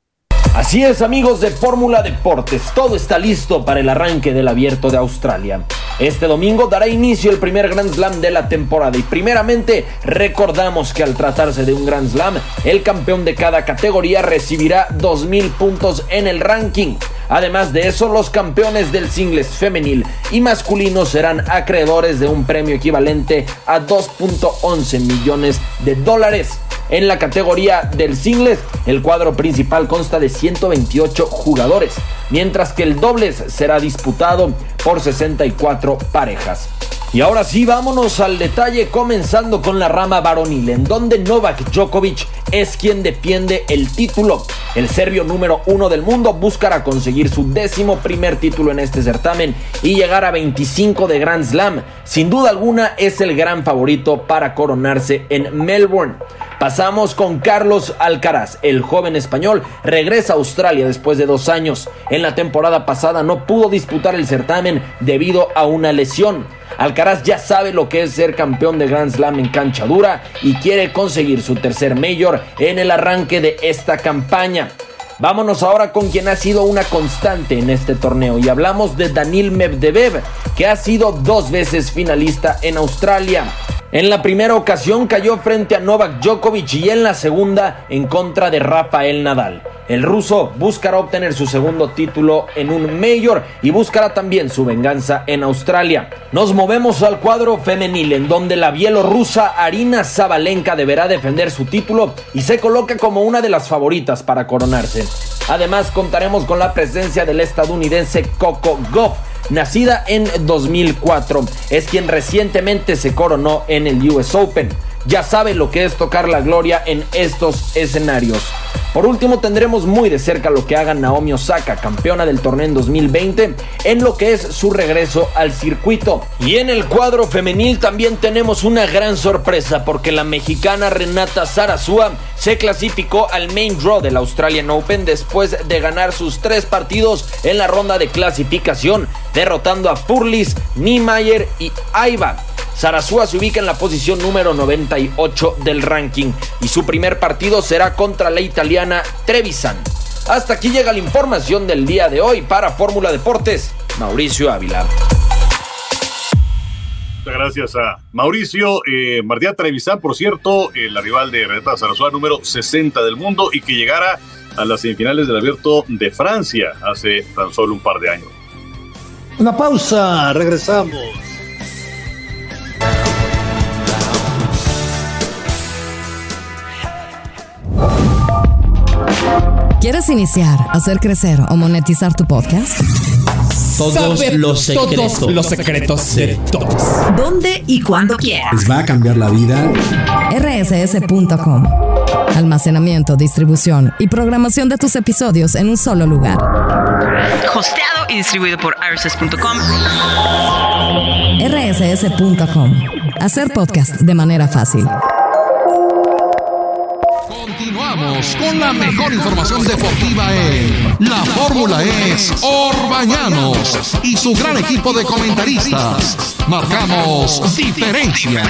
Así es, amigos de Fórmula Deportes, todo está listo para el arranque del Abierto de Australia. Este domingo dará inicio el primer Grand Slam de la temporada y primeramente recordamos que al tratarse de un Grand Slam, el campeón de cada categoría recibirá dos mil puntos en el ranking. Además de eso, los campeones del singles femenil y masculino serán acreedores de un premio equivalente a dos punto once millones de dólares. En la categoría del singles, el cuadro principal consta de ciento veintiocho jugadores, mientras que el dobles será disputado por sesenta y cuatro parejas. Y ahora sí, vámonos al detalle, comenzando con la rama varonil, en donde Novak Djokovic es quien defiende el título. El serbio número uno del mundo buscará conseguir su décimo primer título en este certamen y llegar a veinticinco de Grand Slam. Sin duda alguna es el gran favorito para coronarse en Melbourne. Pasamos con Carlos Alcaraz. El joven español regresa a Australia después de dos años. En la temporada pasada no pudo disputar el certamen debido a una lesión. Alcaraz ya sabe lo que es ser campeón de Grand Slam en cancha dura y quiere conseguir su tercer Major en el arranque de esta campaña. Vámonos ahora con quien ha sido una constante en este torneo y hablamos de Daniil Medvedev, que ha sido dos veces finalista en Australia. En la primera ocasión cayó frente a Novak Djokovic y en la segunda en contra de Rafael Nadal. El ruso buscará obtener su segundo título en un Major y buscará también su venganza en Australia. Nos movemos al cuadro femenil, en donde la bielorrusa Arina Sabalenka deberá defender su título y se coloca como una de las favoritas para coronarse. Además, contaremos con la presencia del estadounidense Coco Gauff, nacida en dos mil cuatro, es quien recientemente se coronó en el U S Open. Ya sabe lo que es tocar la gloria en estos escenarios. Por último, tendremos muy de cerca lo que haga Naomi Osaka, campeona del torneo en dos mil veinte, en lo que es su regreso al circuito. Y en el cuadro femenil también tenemos una gran sorpresa, porque la mexicana Renata Zarazúa se clasificó al main draw del Australian Open después de ganar sus tres partidos en la ronda de clasificación. derrotando a Furlis, Niemeyer y Aiva. Sarasúa se ubica en la posición número noventa y ocho del ranking y su primer partido será contra la italiana Trevisan. Hasta aquí llega la información del día de hoy. Para Fórmula Deportes, Mauricio Ávila. Muchas gracias a Mauricio. Eh, Martía Trevisan, por cierto, eh, la rival de Renata Sarasúa, número sesenta del mundo, y que llegara a las semifinales del Abierto de Francia hace tan solo un par de años. Una pausa, regresamos. ¿Quieres iniciar, hacer crecer o monetizar tu podcast? Todos Saber los secretos. Todos los secretos de todos. ¿Dónde y cuándo quieras? Les va a cambiar la vida. R S S punto com. Almacenamiento, distribución y programación de tus episodios en un solo lugar. Hosteado y distribuido por R S S punto com. R S S punto com. Hacer podcast de manera fácil. Continuamos con la mejor información deportiva en La Fórmula es Orbañanos y su gran equipo de comentaristas. Marcamos diferencia.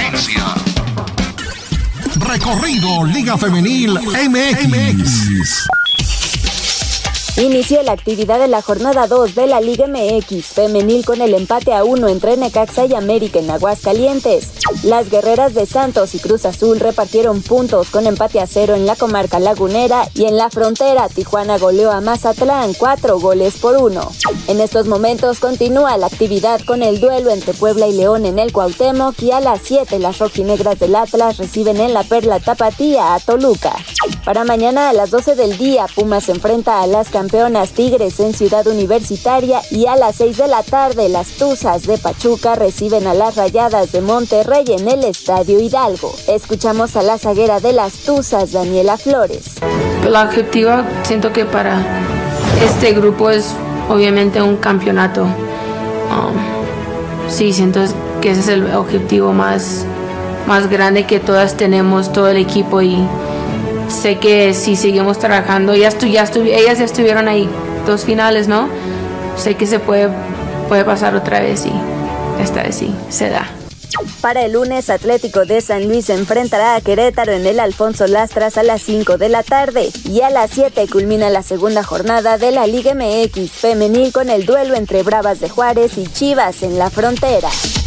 Recorrido Liga Femenil M X. Inició la actividad de la jornada dos de la Liga M X femenil con el empate a uno entre Necaxa y América en Aguascalientes. Las guerreras de Santos y Cruz Azul repartieron puntos con empate a cero en la comarca lagunera y en la frontera Tijuana goleó a Mazatlán cuatro goles por uno. En estos momentos continúa la actividad con el duelo entre Puebla y León en el Cuauhtémoc y a las siete las rojinegras del Atlas reciben en la Perla Tapatía a Toluca. Para mañana a las doce del día Pumas se enfrenta a las campeonas Tigres en Ciudad Universitaria y a las seis de la tarde las Tuzas de Pachuca reciben a las Rayadas de Monterrey en el Estadio Hidalgo. Escuchamos a la zaguera de las Tuzas, Daniela Flores. La objetiva siento que para este grupo es obviamente un campeonato. Um, sí, siento que ese es el objetivo más, más grande que todas tenemos, todo el equipo, y sé que si seguimos trabajando, ya estu ya estu ellas ya estuvieron ahí dos finales, ¿no? Sé que se puede, puede pasar otra vez y esta vez sí, se da. Para el lunes, Atlético de San Luis se enfrentará a Querétaro en el Alfonso Lastras a las cinco de la tarde y a las siete culmina la segunda jornada de la Liga M X femenil con el duelo entre Bravas de Juárez y Chivas en la frontera.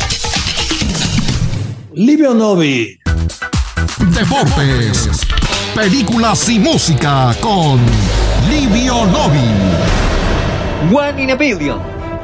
Livio Novi. Deportes, películas y música con Livio Novi. One in a Billion.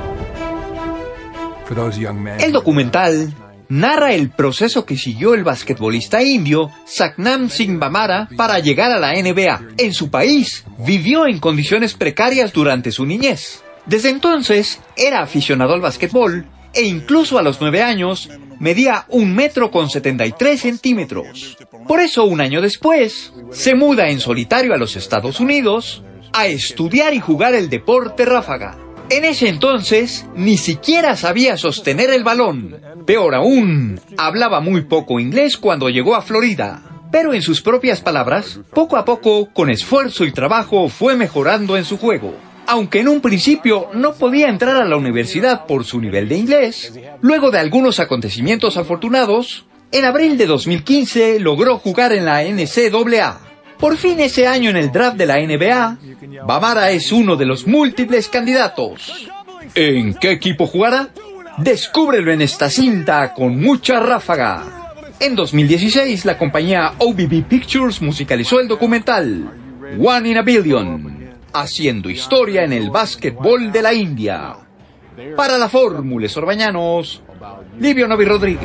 El documental narra el proceso que siguió el basquetbolista indio Satnam Singh Bamara para llegar a la N B A. En su país, vivió en condiciones precarias durante su niñez. Desde entonces, era aficionado al basquetbol e incluso a los nueve años medía un metro con setenta y tres centímetros. Por eso, un año después, se muda en solitario a los Estados Unidos a estudiar y jugar el deporte ráfaga. En ese entonces, ni siquiera sabía sostener el balón. Peor aún, hablaba muy poco inglés cuando llegó a Florida. Pero en sus propias palabras, poco a poco, con esfuerzo y trabajo, fue mejorando en su juego. Aunque en un principio no podía entrar a la universidad por su nivel de inglés, luego de algunos acontecimientos afortunados, en abril de dos mil quince logró jugar en la N C A A. Por fin ese año en el draft de la N B A, Bamara es uno de los múltiples candidatos. ¿En qué equipo jugará? Descúbrelo en esta cinta con mucha ráfaga. En dos mil dieciséis, la compañía O B B Pictures musicalizó el documental One in a Billion, haciendo historia en el básquetbol de la India. Para la Fórmula Orbañanos, Livio Novi Rodríguez.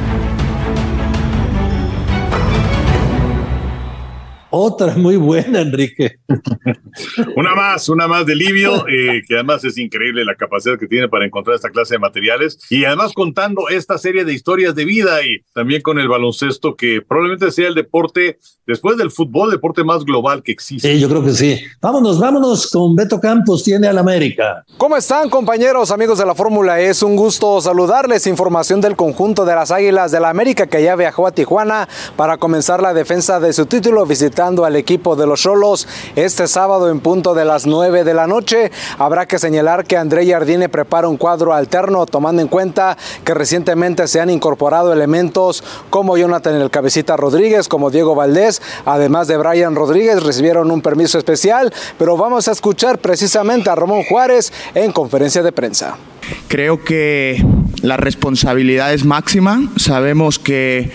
Otra muy buena, Enrique. Una más, una más de Livio, eh, que además es increíble la capacidad que tiene para encontrar esta clase de materiales y además contando esta serie de historias de vida y también con el baloncesto, que probablemente sea el deporte, después del fútbol, el deporte más global que existe. Sí, yo creo que sí. Vámonos, vámonos con Beto Campos, tiene al América. ¿Cómo están, compañeros, amigos de la Fórmula? Es un gusto saludarles. Información del conjunto de las Águilas del la América, que ya viajó a Tijuana para comenzar la defensa de su título, visitar visitando al equipo de los Xolos este sábado en punto de las nueve de la noche. Habrá que señalar que André Jardine prepara un cuadro alterno, tomando en cuenta que recientemente se han incorporado elementos como Jonathan el Cabecita Rodríguez, como Diego Valdés, además de Brian Rodríguez, recibieron un permiso especial, pero vamos a escuchar precisamente a Ramón Juárez en conferencia de prensa. Creo que la responsabilidad es máxima. Sabemos que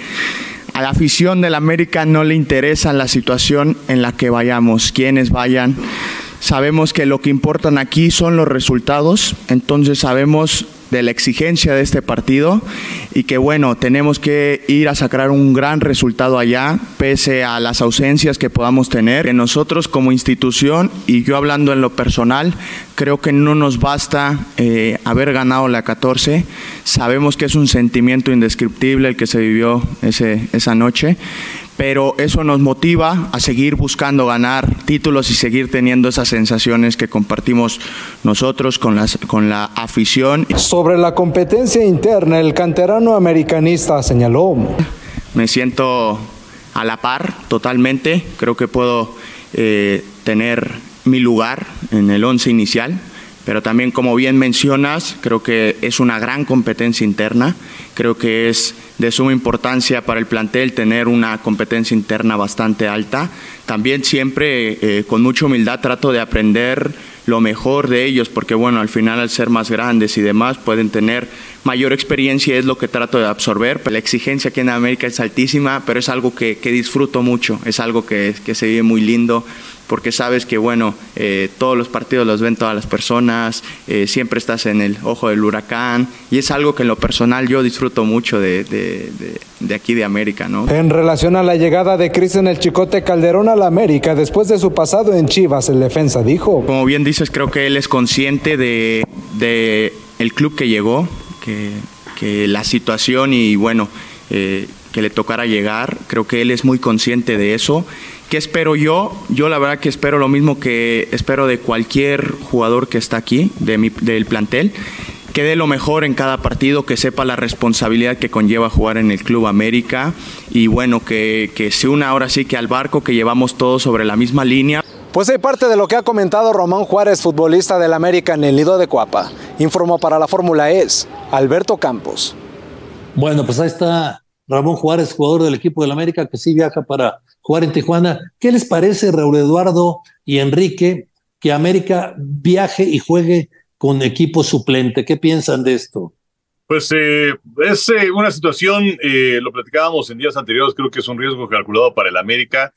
a la afición del América no le interesa la situación en la que vayamos, quienes vayan. Sabemos que lo que importan aquí son los resultados, entonces sabemos de la exigencia de este partido y que bueno, tenemos que ir a sacar un gran resultado allá, pese a las ausencias que podamos tener. Que nosotros como institución, y yo hablando en lo personal, creo que no nos basta eh, haber ganado la catorce. Sabemos que es un sentimiento indescriptible el que se vivió ese, esa noche, pero eso nos motiva a seguir buscando ganar títulos y seguir teniendo esas sensaciones que compartimos nosotros con, las, con la afición. Sobre la competencia interna, el canterano americanista señaló: me siento a la par totalmente, creo que puedo eh, tener mi lugar en el once inicial, pero también, como bien mencionas, creo que es una gran competencia interna, creo que es de suma importancia para el plantel tener una competencia interna bastante alta. También siempre eh, con mucha humildad trato de aprender lo mejor de ellos, porque bueno, al final al ser más grandes y demás pueden tener mayor experiencia, es lo que trato de absorber. La exigencia aquí en América es altísima, pero es algo que, que disfruto mucho, es algo que, que se vive muy lindo, porque sabes que bueno, eh, todos los partidos los ven todas las personas, eh, siempre estás en el ojo del huracán, y es algo que en lo personal yo disfruto mucho de, de, de, de aquí de América, ¿no? En relación a la llegada de Cristian el Chicote Calderón a la América después de su pasado en Chivas, el defensa dijo: como bien dices, creo que él es consciente de, de el club que llegó, que, que la situación y bueno, eh, que le tocara llegar, creo que él es muy consciente de eso. ¿Qué espero yo? Yo la verdad que espero lo mismo que espero de cualquier jugador que está aquí, de mi, del plantel, que dé lo mejor en cada partido, que sepa la responsabilidad que conlleva jugar en el Club América y bueno, que, que se una ahora sí que al barco, que llevamos todos sobre la misma línea. Pues hay parte de lo que ha comentado Ramón Juárez, futbolista del América en el nido de Cuapa. Informó para la Fórmula E S, Alberto Campos. Bueno, pues ahí está Ramón Juárez, jugador del equipo del América, que sí viaja para jugar en Tijuana. ¿Qué les parece, Raúl Eduardo y Enrique, que América viaje y juegue con equipo suplente? ¿Qué piensan de esto? Pues eh, es eh, una situación, eh, lo platicábamos en días anteriores, creo que es un riesgo calculado para el América.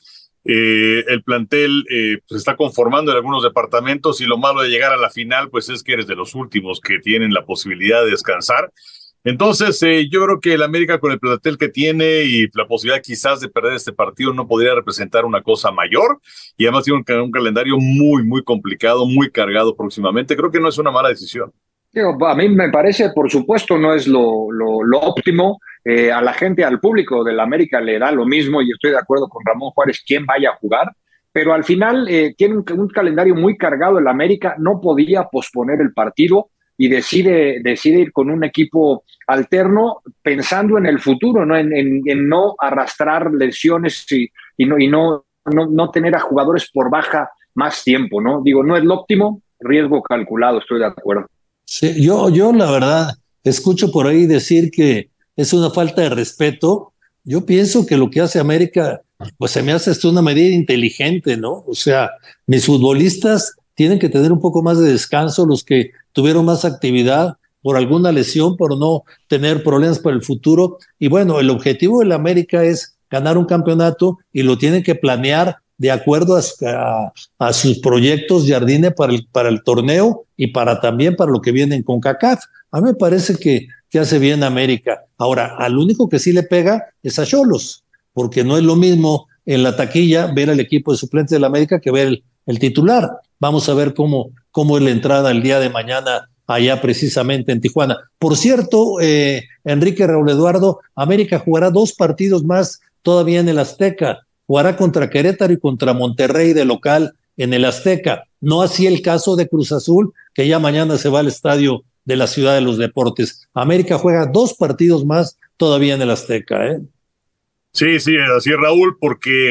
Eh, el plantel eh, se está conformando en algunos departamentos y lo malo de llegar a la final pues es que eres de los últimos que tienen la posibilidad de descansar. Entonces eh, yo creo que el América, con el plantel que tiene y la posibilidad quizás de perder este partido, no podría representar una cosa mayor, y además tiene un, un calendario muy muy complicado, muy cargado próximamente. Creo que no es una mala decisión. A mí me parece, por supuesto, no es lo, lo, lo óptimo. Eh, a la gente, al público del América le da lo mismo, y estoy de acuerdo con Ramón Juárez quién vaya a jugar, pero al final eh, tiene un, un calendario muy cargado el América, no podía posponer el partido y decide, decide ir con un equipo alterno pensando en el futuro, ¿no? En, en, en no arrastrar lesiones y, y, no, y no, no, no tener a jugadores por baja más tiempo, ¿no? Digo, no es lo óptimo, riesgo calculado, estoy de acuerdo. Sí, yo, yo la verdad escucho por ahí decir que es una falta de respeto. Yo pienso que lo que hace América, pues se me hace hasta una medida inteligente, ¿no? O sea, mis futbolistas tienen que tener un poco más de descanso, los que tuvieron más actividad por alguna lesión, por no tener problemas para el futuro. Y bueno, el objetivo de la América es ganar un campeonato y lo tienen que planear de acuerdo a, a, a sus proyectos Jardine para el, para el torneo y para también para lo que viene en CONCACAF. A mí me parece que, que hace bien América. Ahora, al único que sí le pega es a Xolos, porque no es lo mismo en la taquilla ver al equipo de suplentes de la América que ver el, el titular. Vamos a ver cómo, cómo es la entrada el día de mañana allá precisamente en Tijuana. Por cierto, eh, Enrique, Raúl Eduardo, América jugará dos partidos más todavía en el Azteca. Jugará contra Querétaro y contra Monterrey de local en el Azteca. No así el caso de Cruz Azul, que ya mañana se va al estadio de la Ciudad de los Deportes. América juega dos partidos más todavía en el Azteca, ¿eh? Sí, sí, así es, Raúl, porque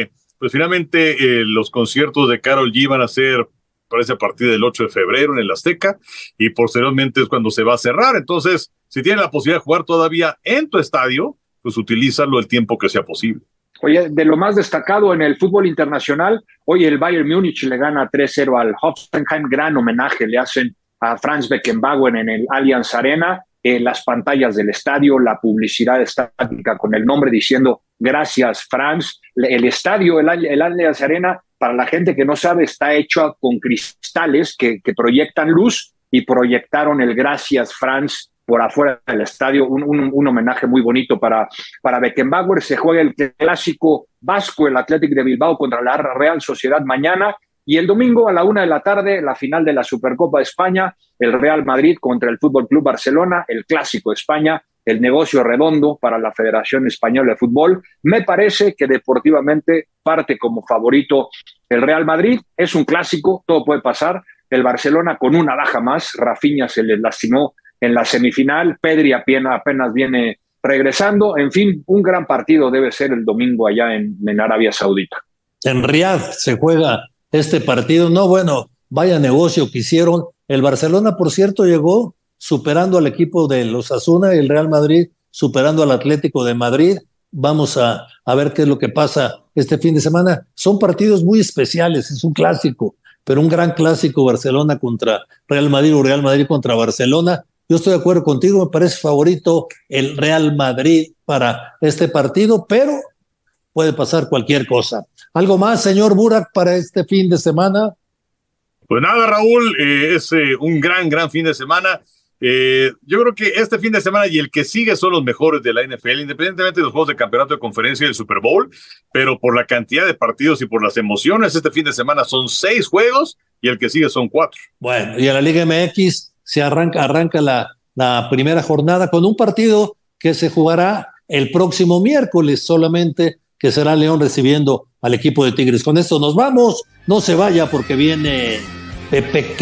pues finalmente eh, los conciertos de Karol G van a ser, parece, a partir del ocho de febrero en el Azteca, y posteriormente es cuando se va a cerrar. Entonces, si tienes la posibilidad de jugar todavía en tu estadio, pues utilízalo el tiempo que sea posible. Oye, de lo más destacado en el fútbol internacional, hoy el Bayern Múnich le gana tres cero al Hoffenheim, gran homenaje le hacen a Franz Beckenbauer en el Allianz Arena, eh, las pantallas del estadio, la publicidad estática con el nombre diciendo gracias Franz. El estadio, el, el Allianz Arena, para la gente que no sabe, está hecho con cristales que, que proyectan luz, y proyectaron el gracias Franz por afuera del estadio, un, un, un homenaje muy bonito para, para Beckenbauer. Se juega el clásico vasco, el Athletic de Bilbao contra la Real Sociedad mañana, y el domingo a la una de la tarde, la final de la Supercopa de España, el Real Madrid contra el Fútbol Club Barcelona, el clásico de España, el negocio redondo para la Federación Española de Fútbol. Me parece que deportivamente parte como favorito el Real Madrid, es un clásico, todo puede pasar. El Barcelona con una baja más, Rafinha se le lastimó en la semifinal, Pedri apenas, apenas viene regresando. En fin, un gran partido debe ser el domingo allá en, en Arabia Saudita. En Riad se juega este partido. No, bueno, vaya negocio que hicieron. El Barcelona, por cierto, llegó superando al equipo de los Osasuna, y el Real Madrid superando al Atlético de Madrid. Vamos a, a ver qué es lo que pasa este fin de semana. Son partidos muy especiales, es un clásico, pero un gran clásico, Barcelona contra Real Madrid o Real Madrid contra Barcelona. Yo estoy de acuerdo contigo, me parece favorito el Real Madrid para este partido, pero puede pasar cualquier cosa. ¿Algo más, señor Burak, para este fin de semana? Pues nada, Raúl, eh, es eh, un gran, gran fin de semana. Eh, yo creo que este fin de semana y el que sigue son los mejores de la N F L, independientemente de los juegos de campeonato de conferencia y del Super Bowl, pero por la cantidad de partidos y por las emociones, este fin de semana son seis juegos y el que sigue son cuatro. Bueno, y en la Liga M X se arranca, arranca la, la primera jornada con un partido que se jugará el próximo miércoles solamente, que será León recibiendo al equipo de Tigres. Con esto nos vamos, no se vaya porque viene Pepe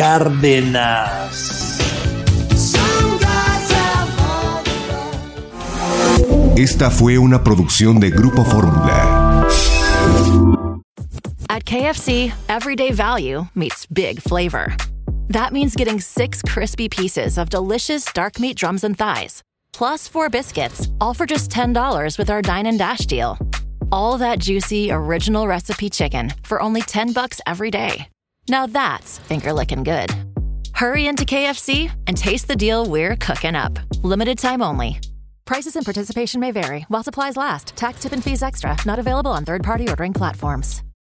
Cárdenas. Esta fue una producción de Grupo Fórmula. At K F C, everyday value meets big flavor. That means getting six crispy pieces of delicious dark meat drums and thighs, plus four biscuits, all for just ten dollars with our Dine and Dash deal. All that juicy, original recipe chicken for only ten bucks every day. Now that's finger-licking good. Hurry into K F C and taste the deal we're cooking up. Limited time only. Prices and participation may vary while supplies last. Tax, tip, and fees extra. Not available on third-party ordering platforms.